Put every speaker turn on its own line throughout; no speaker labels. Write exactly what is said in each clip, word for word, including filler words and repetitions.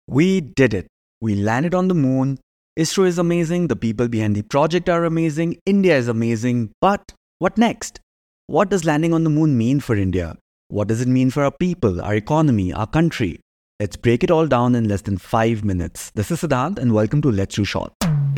We did it. We landed on the moon. ISRO is amazing. The people behind the project are amazing. India is amazing. But what next? What does landing on the moon mean for India? What does it mean for our people, our economy, our country? Let's break it all down in less than five minutes. This is Siddhant and welcome to Let's Do Short.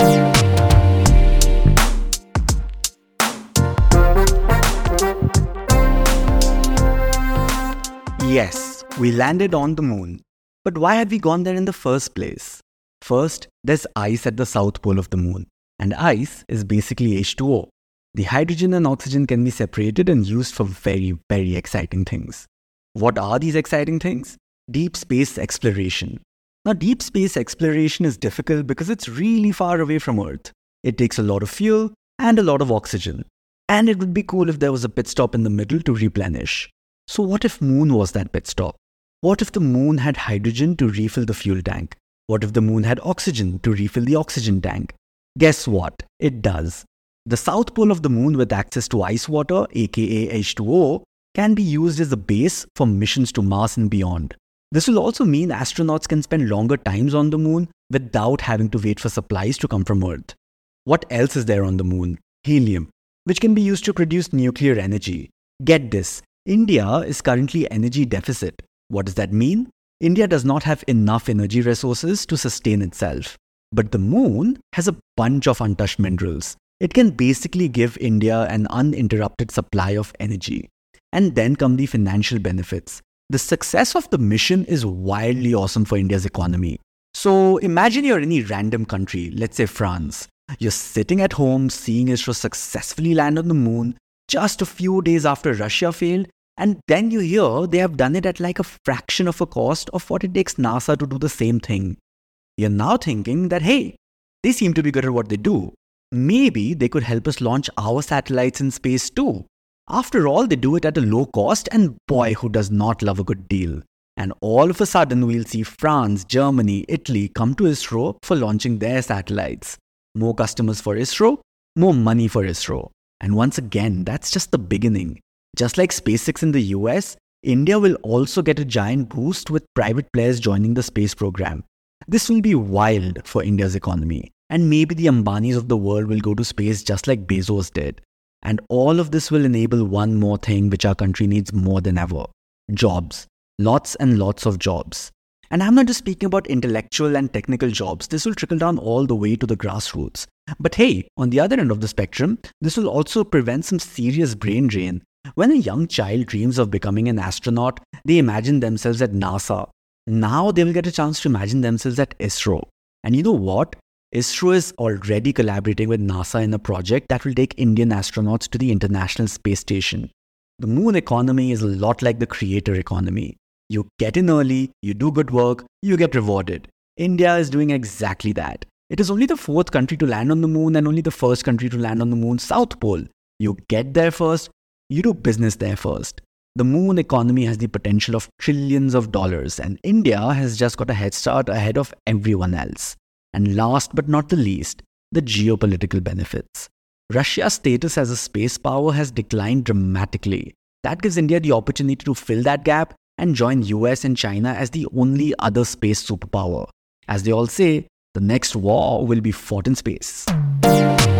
Yes, we landed on the moon. But why had we gone there in the first place? First, there's ice at the south pole of the moon. And ice is basically H two O. The hydrogen and oxygen can be separated and used for very, very exciting things. What are these exciting things? Deep space exploration. Now, deep space exploration is difficult because it's really far away from Earth. It takes a lot of fuel and a lot of oxygen. And it would be cool if there was a pit stop in the middle to replenish. So what if moon was that pit stop? What if the moon had hydrogen to refill the fuel tank? What if the moon had oxygen to refill the oxygen tank? Guess what? It does. The south pole of the moon with access to ice water, aka H two O, can be used as a base for missions to Mars and beyond. This will also mean astronauts can spend longer times on the moon without having to wait for supplies to come from Earth. What else is there on the moon? Helium, which can be used to produce nuclear energy. Get this, India is currently energy deficit. What does that mean? India does not have enough energy resources to sustain itself. But the moon has a bunch of untouched minerals. It can basically give India an uninterrupted supply of energy. And then come the financial benefits. The success of the mission is wildly awesome for India's economy. So imagine you're any random country, let's say France. You're sitting at home seeing ISRO successfully land on the moon just a few days after Russia failed. And then you hear they have done it at like a fraction of a cost of what it takes NASA to do the same thing. You're now thinking that, hey, they seem to be good at what they do. Maybe they could help us launch our satellites in space too. After all, they do it at a low cost, and boy, who does not love a good deal? And all of a sudden, we'll see France, Germany, Italy come to ISRO for launching their satellites. More customers for ISRO, more money for ISRO. And once again, that's just the beginning. Just like SpaceX in the U S, India will also get a giant boost with private players joining the space program. This will be wild for India's economy. And maybe the Ambanis of the world will go to space just like Bezos did. And all of this will enable one more thing which our country needs more than ever. Jobs. Lots and lots of jobs. And I'm not just speaking about intellectual and technical jobs. This will trickle down all the way to the grassroots. But hey, on the other end of the spectrum, this will also prevent some serious brain drain. When a young child dreams of becoming an astronaut, they imagine themselves at NASA. Now they will get a chance to imagine themselves at ISRO. And you know what? ISRO is already collaborating with NASA in a project that will take Indian astronauts to the International Space Station. The moon economy is a lot like the creator economy. You get in early, you do good work, you get rewarded. India is doing exactly that. It is only the fourth country to land on the moon and only the first country to land on the moon's south pole. You get there first, you do business there first. The moon economy has the potential of trillions of dollars, and India has just got a head start ahead of everyone else. And last but not the least, the geopolitical benefits. Russia's status as a space power has declined dramatically. That gives India the opportunity to fill that gap and join U S and China as the only other space superpower. As they all say, the next war will be fought in space.